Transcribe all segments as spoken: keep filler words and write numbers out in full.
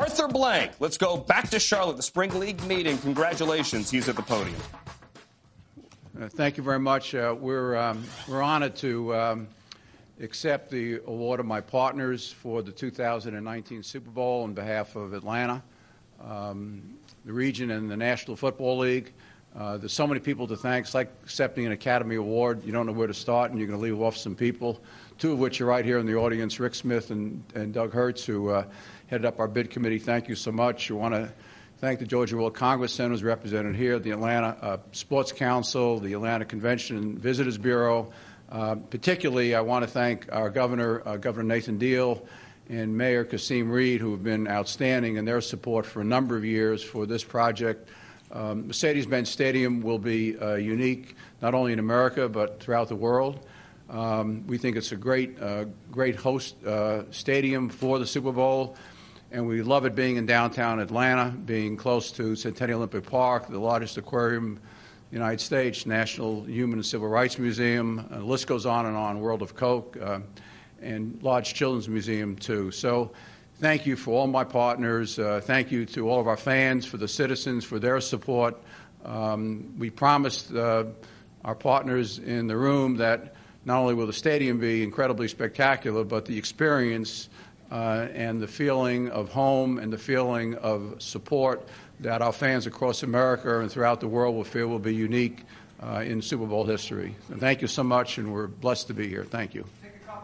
Arthur Blank. Let's go back to Charlotte, the Spring League meeting. Congratulations. He's at the podium. Uh, thank you very much. Uh, we're, um, we're honored to um, accept the award of my partners for the two thousand nineteen Super Bowl on behalf of Atlanta, um, the region, and the National Football League. Uh, there's so many people to thank. It's like accepting an Academy Award. You don't know where to start, and you're going to leave off some people, two of which are right here in the audience, Rick Smith and, and Doug Hertz, who uh, headed up our bid committee. Thank you so much. I want to thank the Georgia World Congress Center, who's represented here, the Atlanta uh, Sports Council, the Atlanta Convention and Visitors Bureau. Uh, particularly, I want to thank our governor, uh, Governor Nathan Deal, and Mayor Kasim Reed, who have been outstanding in their support for a number of years for this project. Um, Mercedes-Benz Stadium will be uh, unique not only in America but throughout the world. Um, we think it's a great, uh, great host uh, stadium for the Super Bowl, and we love it being in downtown Atlanta, being close to Centennial Olympic Park, the largest aquarium in the United States, National Human and Civil Rights Museum. Uh, the list goes on and on, World of Coke, uh, and large children's museum too. So thank you for all my partners. Uh, thank you to all of our fans, for the citizens, for their support. Um, we promised uh, our partners in the room that not only will the stadium be incredibly spectacular, but the experience uh, and the feeling of home and the feeling of support that our fans across America and throughout the world will feel will be unique uh, in Super Bowl history. And thank you so much, and we're blessed to be here. Thank you.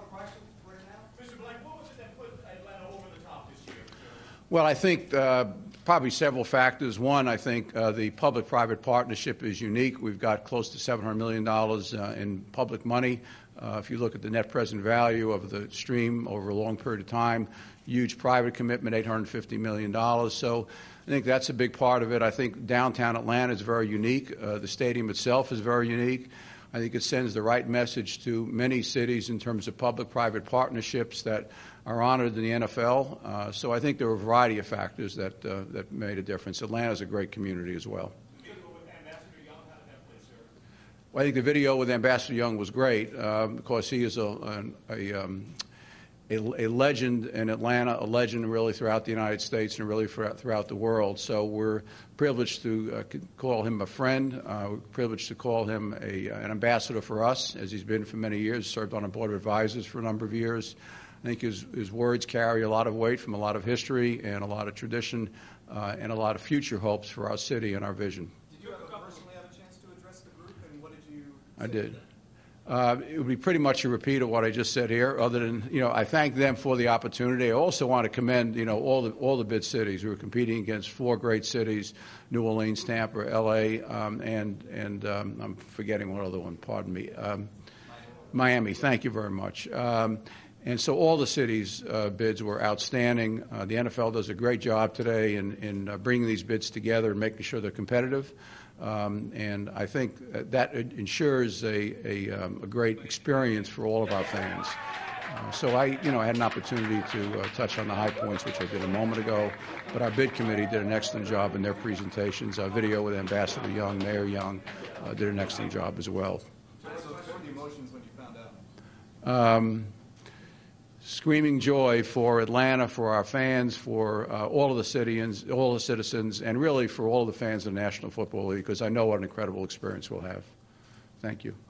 Well, I think uh, probably several factors. One, I think uh, the public-private partnership is unique. We've got close to seven hundred million dollars uh, in public money. Uh, if you look at the net present value of the stream over a long period of time, huge private commitment, eight hundred fifty million dollars. So I think that's a big part of it. I think downtown Atlanta is very unique. Uh, the stadium itself is very unique. I think it sends the right message to many cities in terms of public-private partnerships that are honored in the N F L. Uh, so I think there were a variety of factors that uh, that made a difference. Atlanta is a great community as well. The video with Ambassador Young, how did that play, sir? Well, I think the video with Ambassador Young was great uh, because he is a a, a, um, a a legend in Atlanta, a legend really throughout the United States and really throughout the world. So we're privileged to uh, call him a friend. Uh, we're privileged to call him a, an ambassador for us, as he's been for many years, served on a board of advisors for a number of years. I think his, his words carry a lot of weight from a lot of history and a lot of tradition uh, and a lot of future hopes for our city and our vision. Did you ever personally have a chance to address the group, and what did you say? I did. Uh, it would be pretty much a repeat of what I just said here, other than, you know, I thank them for the opportunity. I also want to commend, you know, all the all the bid cities. We were competing against four great cities, New Orleans, Tampa, L A, um, and, and um, I'm forgetting one other one, pardon me, um, Miami. Thank you very much. Um, And so all the cities' uh, bids were outstanding. Uh, the N F L does a great job today in, in uh, bringing these bids together and making sure they're competitive. Um, and I think that ensures a, a, um, a great experience for all of our fans. Uh, so I, you know, I had an opportunity to uh, touch on the high points, which I did a moment ago. But our bid committee did an excellent job in their presentations. Our video with Ambassador Young, Mayor Young, uh, did an excellent job as well. So what were the emotions when you found out? Um, Screaming joy for Atlanta, for our fans, for uh, all of the citizens, all the citizens, and really for all the fans of the National Football League, because I know what an incredible experience we'll have. Thank you.